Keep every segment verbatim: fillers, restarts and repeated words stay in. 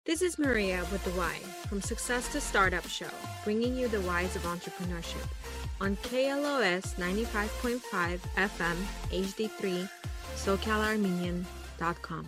This is Maria with The Why, from Success to Startup Show, bringing you the whys of entrepreneurship on K L O S ninety-five point five F M H D three, SoCal Armenian dot com.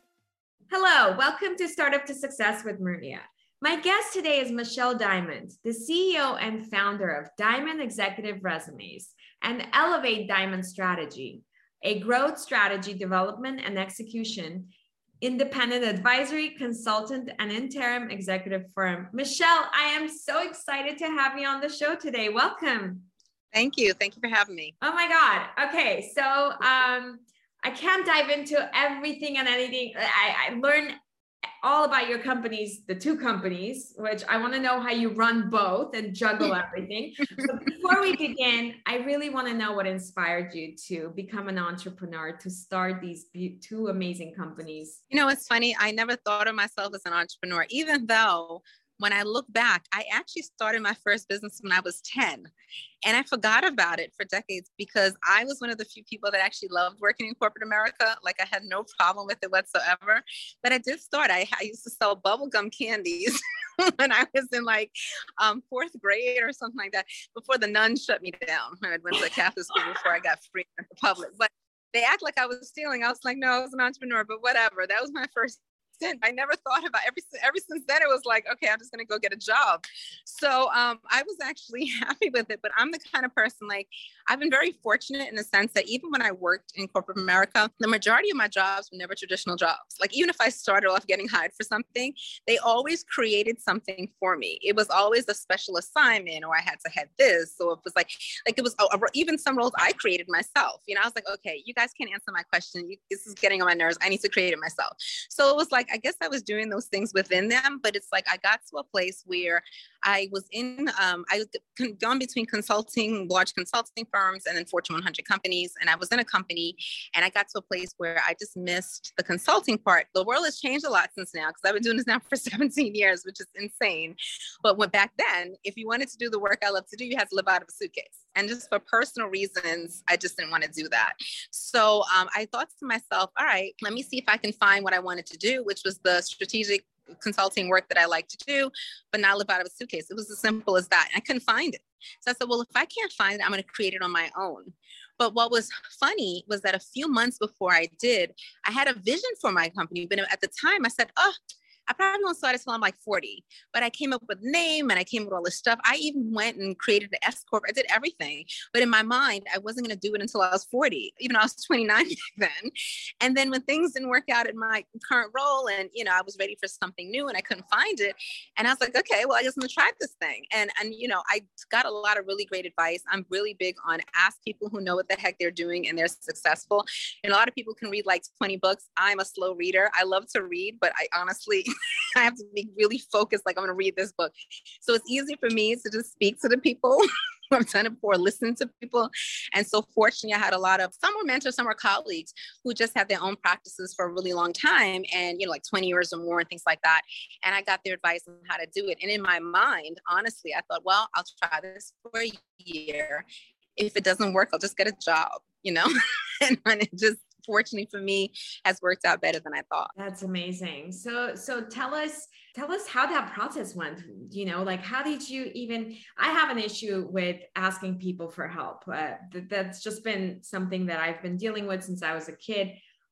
Hello, welcome to Startup to Success with Maria. My guest today is Michelle Diamond, the C E O and founder of Diamond Executive Resumes and Elevate Diamond Strategy, a growth strategy development and execution independent advisory, consultant, and interim executive firm. Michelle, I am so excited to have you on the show today. Welcome. Thank you. Thank you for having me. Oh my God. Okay. So um, I can't dive into everything and anything. I, I learned all about your companies, the two companies, which I want to know how you run both and juggle everything. But before we begin, I really want to know what inspired you to become an entrepreneur, to start these be- two amazing companies. You know, it's funny. I never thought of myself as an entrepreneur, even though when I look back, I actually started my first business when I was ten. And I forgot about it for decades because I was one of the few people that actually loved working in corporate America. Like I had no problem with it whatsoever. But I did start. I, I used to sell bubblegum candies when I was in like um, fourth grade or something like that, before the nuns shut me down. I went to a Catholic school before I got free in the public. But they act like I was stealing. I was like, no, I was an entrepreneur, but whatever. That was my first stint. I never thought about every ever since then. It was like, okay, I'm just going to go get a job. So um, I was actually happy with it. But I'm the kind of person, like, I've been very fortunate in the sense that even when I worked in corporate America, the majority of my jobs were never traditional jobs. Like even if I started off getting hired for something, they always created something for me. It was always a special assignment, or I had to have this. So it was like, like it was a, a, even some roles I created myself. You know, I was like, okay, you guys can't answer my question. You, this is getting on my nerves. I need to create it myself. So it was like, I guess I was doing those things within them, but it's like I got to a place where I was in, um, I had gone between consulting, large consulting firms, and then Fortune one hundred companies. And I was in a company and I got to a place where I just missed the consulting part. The world has changed a lot since now, because I've been doing this now for seventeen years, which is insane. But when, back then, if you wanted to do the work I love to do, you had to live out of a suitcase. And just for personal reasons, I just didn't want to do that. So um, I thought to myself, all right, let me see if I can find what I wanted to do, which was the strategic consulting work that I like to do, but not live out of a suitcase. It was as simple as that. I couldn't find it. So I said, well, if I can't find it, I'm going to create it on my own. But what was funny was that a few months before I did, I had a vision for my company. But at the time I said, oh, I probably won't start until I'm like forty, but I came up with a name and I came up with all this stuff. I even went and created an S Corp. I did everything. But in my mind, I wasn't going to do it until I was forty, even though I was twenty-nine back then. And then when things didn't work out in my current role and, you know, I was ready for something new and I couldn't find it. And I was like, okay, well, I guess I'm going to try this thing. And, and, you know, I got a lot of really great advice. I'm really big on ask people who know what the heck they're doing and they're successful. And a lot of people can read like twenty books. I'm a slow reader. I love to read, but I honestly... I have to be really focused, like I'm going to read this book. So it's easy for me to just speak to the people who I've done it before, listen to people. And so fortunately, I had a lot of, some were mentors, some were colleagues who just had their own practices for a really long time and, you know, like twenty years or more and things like that. And I got their advice on how to do it. And in my mind, honestly, I thought, well, I'll try this for a year. If it doesn't work, I'll just get a job, you know, and when it just, fortunately for me, has worked out better than I thought. That's amazing. So, so tell us, tell us how that process went. You know, like how did you even? I have an issue with asking people for help. Uh, th- that's just been something that I've been dealing with since I was a kid.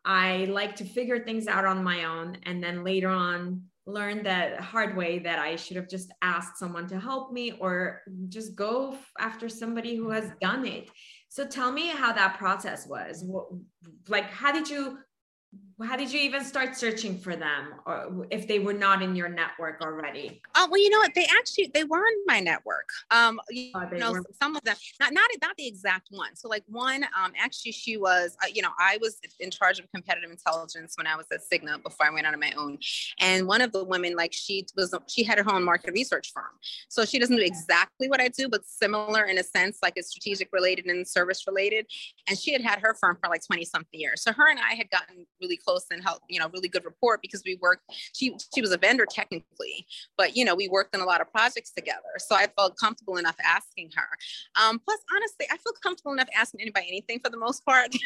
I like to figure things out on my own, and then later on learn that hard way that I should have just asked someone to help me or just go after somebody who has done it. So tell me how that process was. What, like, how did you, how did you even start searching for them, or if they were not in your network already? Oh, well, you know what? They actually, they were in my network. Um, you Oh, they know, were. some of them, not, not, not the exact one. So like one, um, actually she was, uh, you know, I was in charge of competitive intelligence when I was at Cigna before I went out on my own. And one of the women, like she was, she had her own market research firm. So she doesn't do exactly what I do, but similar in a sense, like it's strategic related and service related. And she had had her firm for like twenty something years. So her and I had gotten really close and helped, you know, really good rapport because we worked, she, she was a vendor technically, but, you know, we worked on a lot of projects together. So I felt comfortable enough asking her. Um, plus, honestly, I feel comfortable enough asking anybody anything for the most part.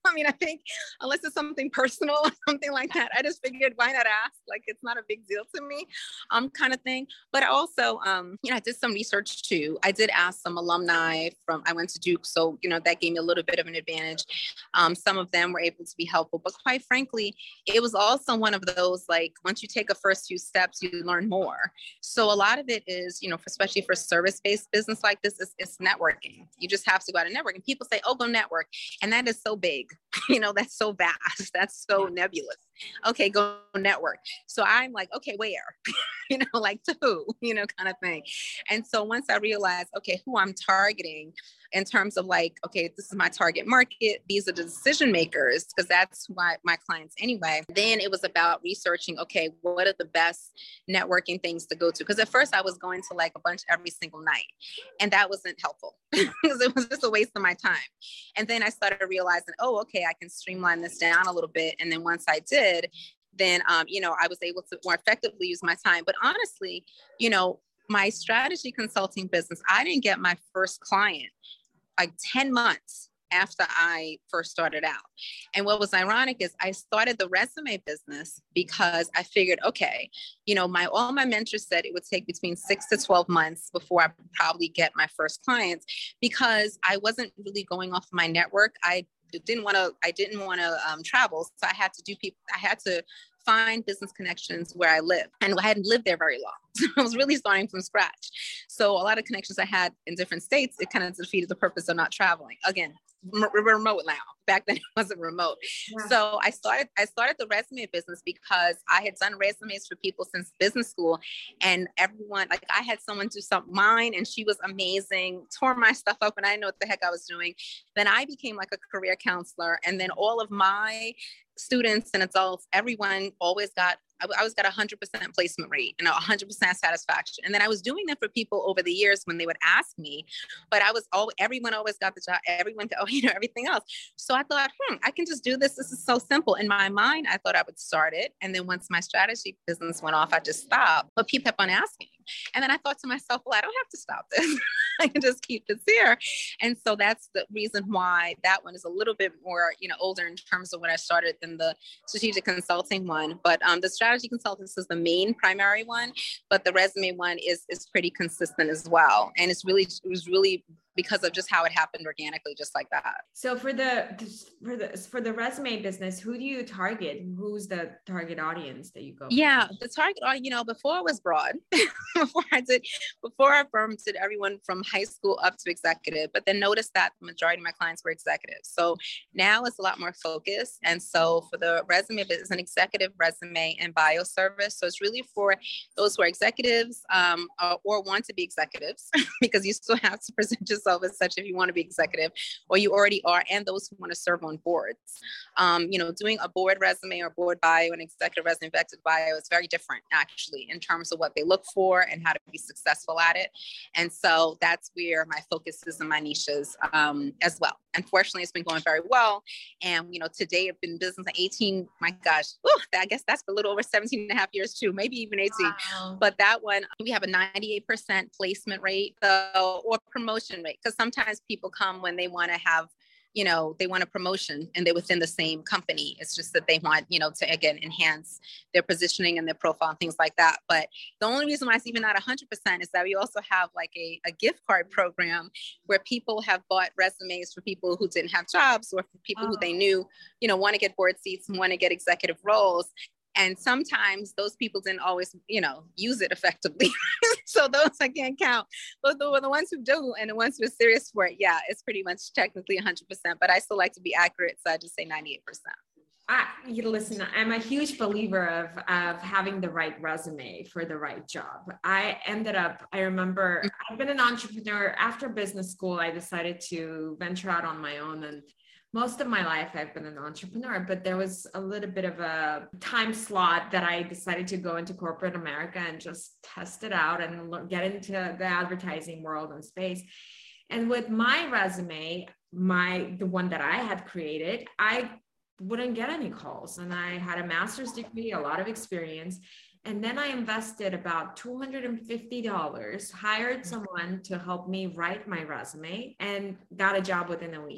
I mean, I think unless it's something personal or something like that, I just figured why not ask? Like, it's not a big deal to me, um, kind of thing. But also, um, you know, I did some research too. I did ask some alumni from, I went to Duke. So, you know, that gave me a little bit of an advantage. Um, some of them were able to be helpful, but quite frankly, it was also one of those, like, once you take a first few steps, you learn more. So a lot of it is, you know, especially for service-based business like this, is it's networking. You just have to go out and network. And people say, oh, go network. And that is so big, you know, that's so vast. That's so nebulous. Okay, go network. So I'm like, okay, where? You know, like to who, you know, kind of thing. And so once I realized, okay, who I'm targeting in terms of like, okay, this is my target market, these are the decision makers, because that's why my clients anyway. Then it was about researching, okay, what are the best networking things to go to? Because at first I was going to like a bunch every single night, and that wasn't helpful because it was just a waste of my time. And then I started realizing, oh, okay, I can streamline this down a little bit. And then once I did, then, um, you know, I was able to more effectively use my time. But honestly, you know, my strategy consulting business, I didn't get my first client like ten months after I first started out. And what was ironic is I started the resume business because I figured, okay, you know, my, all my mentors said it would take between six to twelve months before I would probably get my first clients, because I wasn't really going off my network. I didn't want to, I didn't want to um, travel. So I had to do people, I had to find business connections where I live. And I hadn't lived there very long. So I was really starting from scratch. So a lot of connections I had in different states, it kind of defeated the purpose of not traveling. Again, m- remote now. Back then it wasn't remote. Yeah. So I started, I started the resume business because I had done resumes for people since business school, and everyone, like I had someone do some mine and she was amazing, tore my stuff up and I didn't know what the heck I was doing. Then I became like a career counselor, and then all of my students and adults, everyone always got, I always got a hundred percent placement rate and a hundred percent satisfaction. And then I was doing that for people over the years when they would ask me, but I was all, everyone always got the job, everyone, oh, you know, everything else. So I thought, hmm, I can just do this. This is so simple. In my mind, I thought I would start it. And then once my strategy business went off, I just stopped, but people kept on asking. And then I thought to myself, well, I don't have to stop this. I can just keep this here. And so that's the reason why that one is a little bit more, you know, older in terms of when I started than the strategic consulting one. But um, the strategy consultants is the main primary one, but the resume one is is pretty consistent as well. And it's really, it was really because of just how it happened organically, just like that. So for the for the for the resume business, who do you target? Who's the target audience that you go for? Yeah, the target, you know, before it was broad. before I did, before our firm did everyone from high school up to executive, but then noticed that the majority of my clients were executives. So now it's a lot more focused. And so for the resume, it's an executive resume and bio service. So it's really for those who are executives um, or, or want to be executives, because you still have to present yourself as such if you want to be executive, or you already are, and those who want to serve on boards. Um, you know, doing a board resume or board bio and executive resume, executive bio is very different actually in terms of what they look for and how to be successful at it. And so that's where my focus is and my niches um, as well. Unfortunately, it's been going very well. And, you know, today I've been in business at eighteen, my gosh, whew, I guess that's a little over seventeen and a half years too, maybe even eighteen. Wow. But that one, we have a ninety-eight percent placement rate so, or promotion rate, because sometimes people come when they want to have, you know, they want a promotion and they're within the same company. It's just that they want, you know, to, again, enhance their positioning and their profile and things like that. But the only reason why it's even not one hundred percent is that we also have like a, a gift card program where people have bought resumes for people who didn't have jobs, or for people oh. who they knew, you know, want to get board seats and want to get executive roles. And sometimes those people didn't always, you know, use it effectively. So those I can't count. But the, the ones who do and the ones who are serious for it, yeah, it's pretty much technically one hundred percent. But I still like to be accurate, so I just say ninety-eight percent. I, you listen, I'm a huge believer of, of having the right resume for the right job. I ended up, I remember I've been an entrepreneur. After business school, I decided to venture out on my own, and most of my life I've been an entrepreneur, but there was a little bit of a time slot that I decided to go into corporate America and just test it out and look, get into the advertising world and space. And with my resume, my the one that I had created, I wouldn't get any calls. And I had a master's degree, a lot of experience. And then I invested about two hundred fifty dollars, hired someone to help me write my resume, and got a job within a week.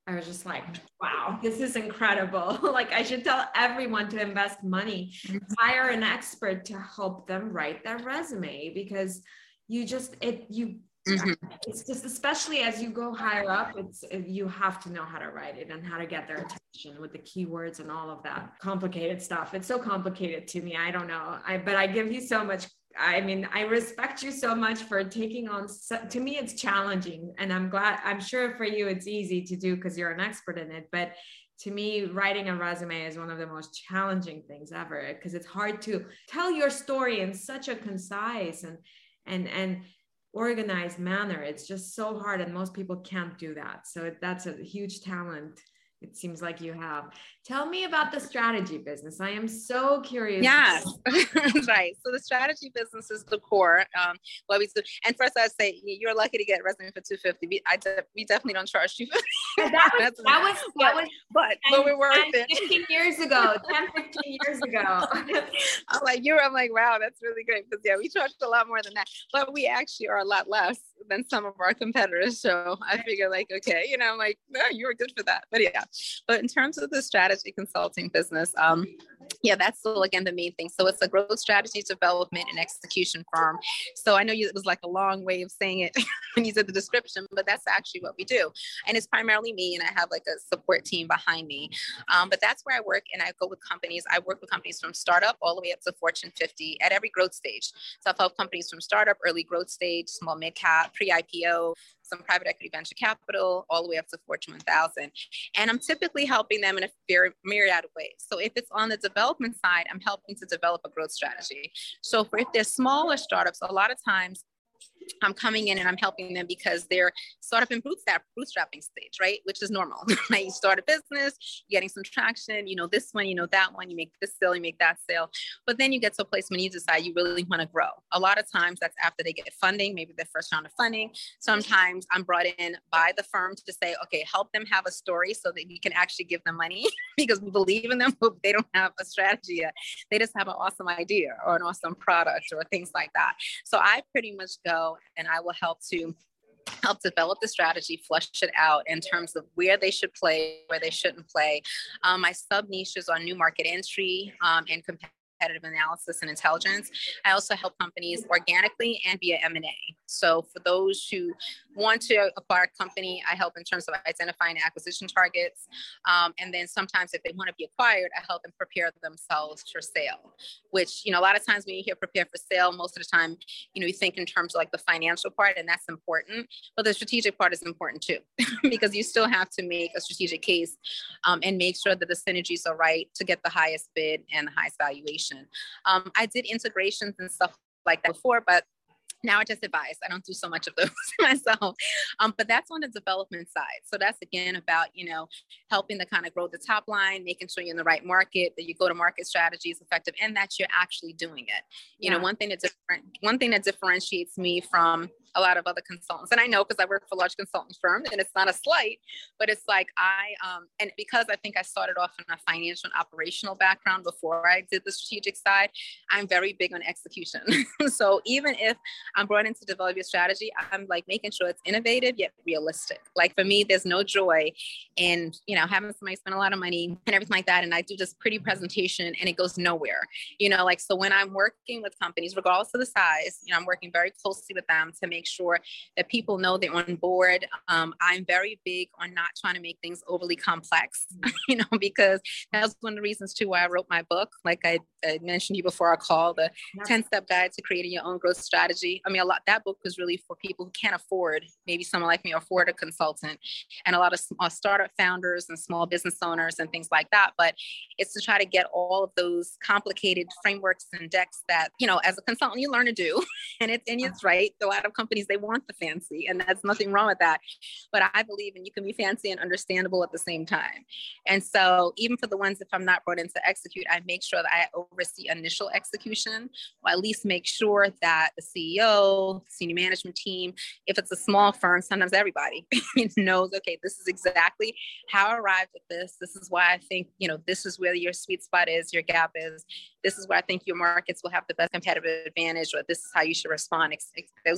I was just like, wow, this is incredible. Like I should tell everyone to invest money, hire an expert to help them write their resume, because you just, it, you, mm-hmm. it's just, especially as you go higher up, it's, you have to know how to write it and how to get their attention with the keywords and all of that complicated stuff. It's so complicated to me. I don't know. I, but I give you so much. I mean, I respect you so much for taking on, to me, it's challenging, and I'm glad, I'm sure for you, it's easy to do because you're an expert in it. But to me, writing a resume is one of the most challenging things ever, because it's hard to tell your story in such a concise and, and, and organized manner. It's just so hard. And most people can't do that. So that's a huge talent. It seems like you have. Tell me about the strategy business. I am so curious. Yes, right. So the strategy business is the core. Um, what we do. And first, I'd say you're lucky to get a resume for two hundred fifty dollars. I de- we definitely don't charge two hundred fifty dollars. That was that was that was. But ten, but we're worth ten, it. fifteen years ago, ten, fifteen years ago. I'm like you. I'm like, wow, that's really great, because yeah, we charged a lot more than that, but we actually are a lot less than some of our competitors. So I figure, like, okay, you know, I'm like, no, you were good for that. But yeah. But in terms of the strategy consulting business, um, yeah, that's still, again, the main thing. So it's a growth strategy development and execution firm. So I know you, it was like a long way of saying it when you said the description, but that's actually what we do. And it's primarily me, and I have like a support team behind me. Um, but that's where I work, and I go with companies. I work with companies from startup all the way up to Fortune fifty at every growth stage. So I've helped companies from startup, early growth stage, small mid cap, pre-I P O, some private equity, venture capital, all the way up to Fortune one thousand. And I'm typically helping them in a very myriad of ways. So if it's on the development side, I'm helping to develop a growth strategy. So for if they're smaller startups, a lot of times I'm coming in and I'm helping them because they're startup and bootstrap, bootstrapping stage, right? Which is normal, right? You start a business, you're getting some traction, you know, this one, you know, that one, you make this sale, you make that sale. But then you get to a place when you decide you really want to grow. A lot of times that's after they get funding, maybe their first round of funding. Sometimes I'm brought in by the firm to say, okay, help them have a story so that we can actually give them money because we believe in them, but they don't have a strategy yet. They just have an awesome idea or an awesome product or things like that. So I pretty much go and I will help to help develop the strategy, flush it out in terms of where they should play, where they shouldn't play. Um, my sub niches are new market entry um, and competitive analysis and intelligence. I also help companies organically and via M and A. So for those who want to acquire a company, I help in terms of identifying acquisition targets. Um, and then sometimes if they want to be acquired, I help them prepare themselves for sale, which, you know, a lot of times when you hear prepare for sale, most of the time, you know, you think in terms of like the financial part, and that's important, but the strategic part is important too, because you still have to make a strategic case um, and make sure that the synergies are right to get the highest bid and the highest valuation. Um, I did integrations and stuff like that before, but now I just advise. I don't do so much of those myself. Um, but that's on the development side. So that's, again, about, you know, helping to kind of grow the top line, making sure you're in the right market, that your go-to-market strategy is effective, and that you're actually doing it. You yeah. know, one thing that different, one thing that differentiates me from a lot of other consultants, and I know because I work for a large consulting firm, and it's not a slight, but it's like I, um, and because I think I started off in a financial and operational background before I did the strategic side, I'm very big on execution. So even if I'm brought in to develop your strategy, I'm like making sure it's innovative yet realistic. Like for me, there's no joy in, you know, having somebody spend a lot of money and everything like that, and I do this pretty presentation and it goes nowhere. You know, like, so when I'm working with companies, regardless of the size, you know, I'm working very closely with them to make sure that people know they're on board. Um, I'm very big on not trying to make things overly complex, you know, because that's one of the reasons too why I wrote my book. Like I, I mentioned to you before our call, the ten-step guide to creating your own growth strategy. I mean, a lot, that book was really for people who can't afford, maybe someone like me, afford a consultant, and a lot of small startup founders and small business owners and things like that. But it's to try to get all of those complicated frameworks and decks that, you know, as a consultant, you learn to do. And it's, and it's right. A lot of companies, they want the fancy, and that's nothing wrong with that. But I believe in you can be fancy and understandable at the same time. And so even for the ones, if I'm not brought in to execute, I make sure that I oversee initial execution, or at least make sure that the C E O, senior management team, if it's a small firm, sometimes everybody knows, okay, this is exactly how I arrived at this. This is why I think, you know, this is where your sweet spot is, your gap is. This is where I think your markets will have the best competitive advantage, or this is how you should respond, those type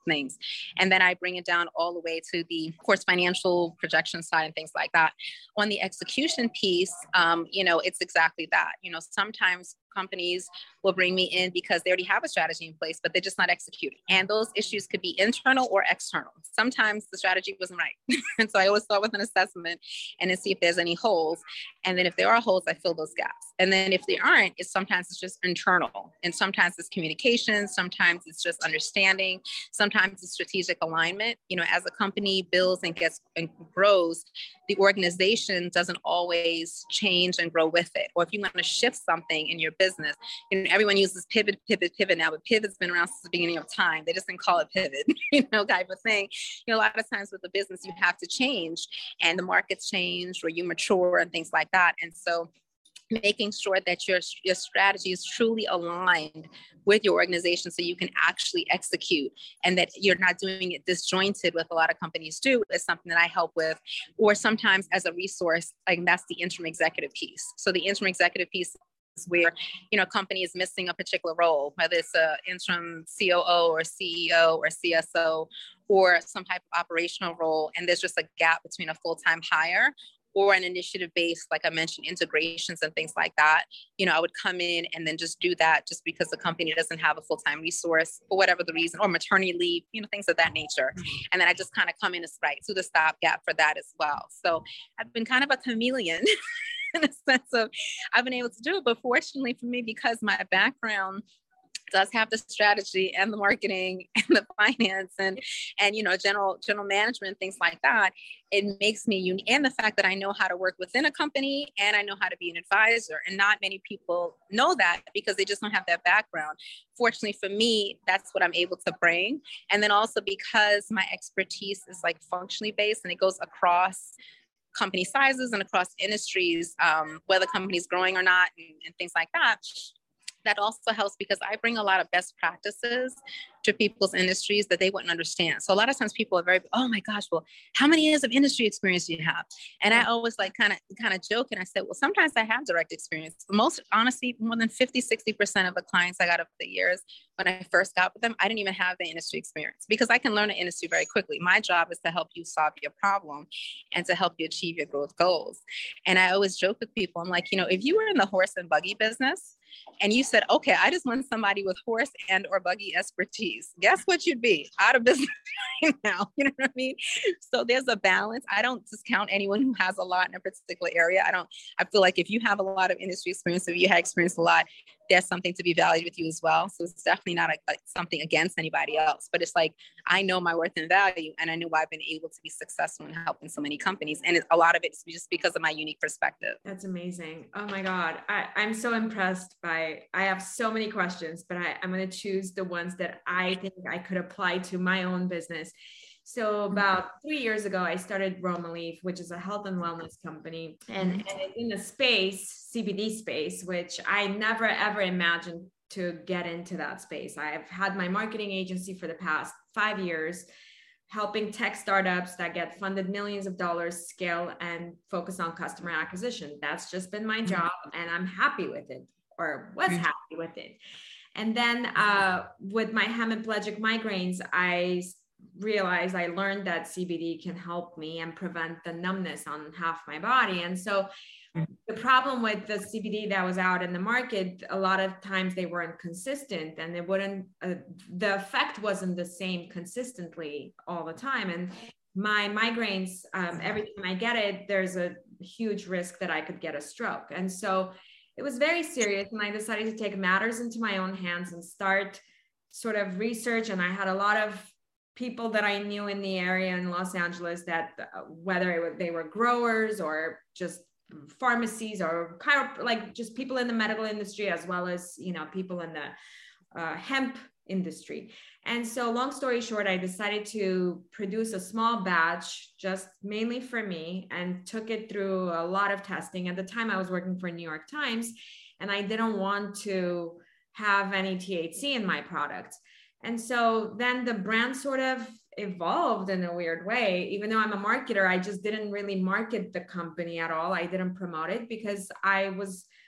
things. And then I bring it down all the way to the, of course, financial projection side and things like that. On the execution piece, um, you know, it's exactly that. You know, sometimes companies will bring me in because they already have a strategy in place, but they're just not executing. And those issues could be internal or external. Sometimes the strategy wasn't right. And so I always start with an assessment and then see if there's any holes. And then if there are holes, I fill those gaps. And then if there aren't, it's sometimes it's just internal. And sometimes it's communication. Sometimes it's just understanding. Sometimes it's strategic alignment. You know, as a company builds and gets and grows, the organization doesn't always change and grow with it. Or if you want to shift something in your business, you know, everyone uses pivot, pivot, pivot now, but pivot's been around since the beginning of time. They just didn't call it pivot, you know, type of thing. You know, a lot of times with the business, you have to change and the markets change or you mature and things like that. And so making sure that your, your strategy is truly aligned with your organization so you can actually execute and that you're not doing it disjointed with a lot of companies do is something that I help with. Or sometimes as a resource, like that's the interim executive piece. So the interim executive piece is where, you know, a company is missing a particular role, whether it's an interim C O O or C E O or C S O or some type of operational role. And there's just a gap between a full-time hire or an initiative based, like I mentioned, integrations and things like that. You know, I would come in and then just do that just because the company doesn't have a full-time resource for whatever the reason, or maternity leave, you know, things of that nature. And then I just kind of come in as right to the stopgap for that as well. So I've been kind of a chameleon in a sense of I've been able to do it, but fortunately for me, because my background does have the strategy and the marketing and the finance and, and, you know, general, general management, things like that, it makes me unique. And the fact that I know how to work within a company and I know how to be an advisor. And not many people know that because they just don't have that background. Fortunately for me, that's what I'm able to bring. And then also because my expertise is like functionally based and it goes across company sizes and across industries, um, whether company is growing or not and, and things like that. That also helps because I bring a lot of best practices to people's industries that they wouldn't understand. So a lot of times people are very, oh my gosh, well, how many years of industry experience do you have? And I always like kind of kind of joke and I said, well, sometimes I have direct experience. Most honestly, more than fifty, sixty percent of the clients I got over the years, when I first got with them, I didn't even have the industry experience because I can learn an industry very quickly. My job is to help you solve your problem and to help you achieve your growth goals. And I always joke with people, I'm like, you know, if you were in the horse and buggy business, and you said, okay, I just want somebody with horse and or buggy expertise, guess what you'd be? Out of business right now. You know what I mean? So there's a balance. I don't discount anyone who has a lot in a particular area. I don't, I feel like if you have a lot of industry experience, if you have experienced a lot, there's something to be valued with you as well. So it's definitely not a, like something against anybody else, but it's like, I know my worth and value, and I know why I've been able to be successful in helping so many companies. And it, a lot of it is just because of my unique perspective. That's amazing. Oh my God. I, I'm so impressed by, I have so many questions, but I, I'm going to choose the ones that I think I could apply to my own business. So about three years ago, I started Roma Leaf, which is a health and wellness company. And, and it's in the space, C B D space, which I never, ever imagined to get into that space. I've had my marketing agency for the past five years, helping tech startups that get funded millions of dollars scale and focus on customer acquisition. That's just been my job, and I'm happy with it, or was happy with it. And then uh, with my hemiplegic migraines, I realized I learned that C B D can help me and prevent the numbness on half my body. And so the problem with the C B D that was out in the market, a lot of times they weren't consistent, and they wouldn't, uh, the effect wasn't the same consistently all the time. And my migraines, um, every time I get it, there's a huge risk that I could get a stroke. And so it was very serious. And I decided to take matters into my own hands and start sort of research. And I had a lot of people that I knew in the area in Los Angeles that uh, whether it was, they were growers or just pharmacies or chiro- like just people in the medical industry, as well as, you know, people in the uh, hemp industry. And so long story short, I decided to produce a small batch just mainly for me and took it through a lot of testing. At the time I was working for New York Times, and I didn't want to have any T H C in my product. And so then the brand sort of evolved in a weird way. Even though I'm a marketer, I just didn't really market the company at all. I didn't promote it because I was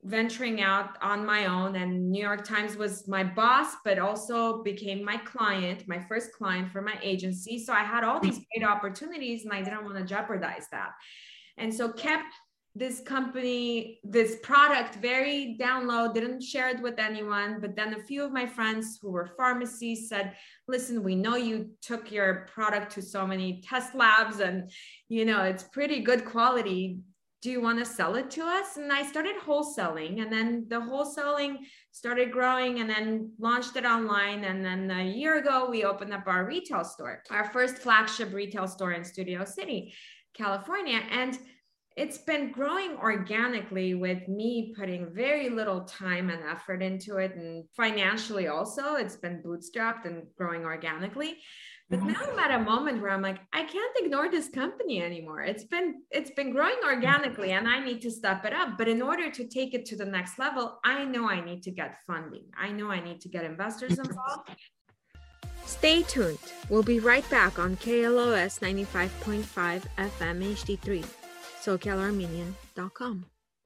venturing out on my own, and New York Times was my boss, but also became my client, my first client for my agency. So I had all these great opportunities and I didn't want to jeopardize that. And so kept this company, this product very down low, didn't share it with anyone. But then a few of my friends who were pharmacies said, listen, we know you took your product to so many test labs and, you know, it's pretty good quality. Do you want to sell it to us? And I started wholesaling, and then the wholesaling started growing, and then launched it online. And then a year ago, we opened up our retail store, our first flagship retail store in Studio City, California. And it's been growing organically with me putting very little time and effort into it. And financially also, it's been bootstrapped and growing organically. But now I'm at a moment where I'm like, I can't ignore this company anymore. It's been, it's been growing organically and I need to step it up. But in order to take it to the next level, I know I need to get funding. I know I need to get investors involved. Stay tuned. We'll be right back on K L O S ninety-five point five F M H D three, SoCal Armenian dot com.